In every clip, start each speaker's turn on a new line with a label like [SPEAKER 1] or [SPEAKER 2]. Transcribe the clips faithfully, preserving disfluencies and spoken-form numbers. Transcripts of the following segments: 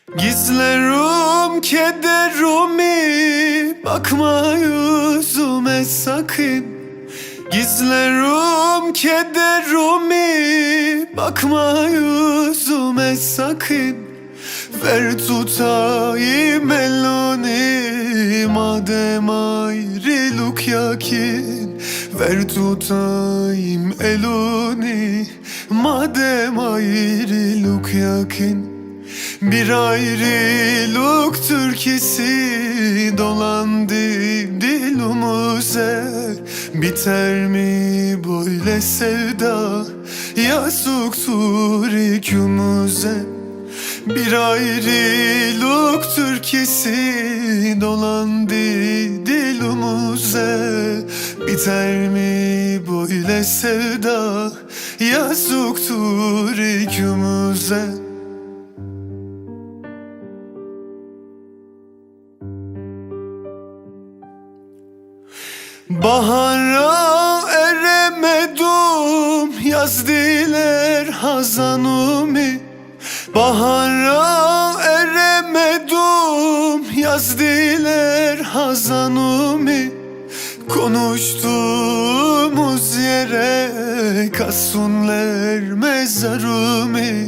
[SPEAKER 1] Gizlerim kederimi, bakma yüzüme sakın. Gizlerim kederimi, bakma yüzüme sakın. Ver tutayım elini, madem ayrılık yakin. Ver tutayım elini, madem ayrılık yakin. Bir ayrılık türküsü dolandı dilimize. Biter mi böyle sevda, yazıktır ikimize. Bir ayrılık türküsü dolandı dilimize. Biter mi böyle sevda, yazıktır ikimize. Bahara eremedim, yaz diler hazanımı. Bahara eremedim, yaz diler hazanımı. Konuştuğumuz yere kassunlar mezarımı.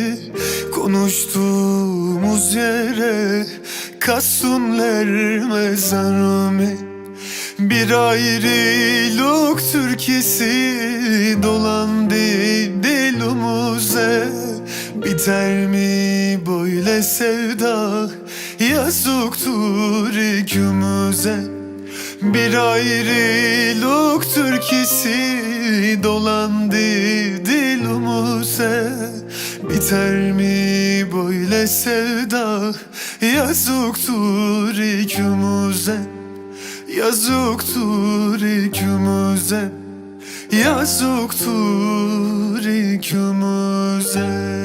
[SPEAKER 1] Konuştuğumuz yere kassunlar mezarımı. Bir ayrılık türküsü dolandı dilimize. Biter mi böyle sevda, yazıktır ikimize. Bir ayrılık türküsü dolandı dilimize. Biter mi böyle sevda, yazıktır ikimize. Yazıktır ikimize, yazıktır ikimize.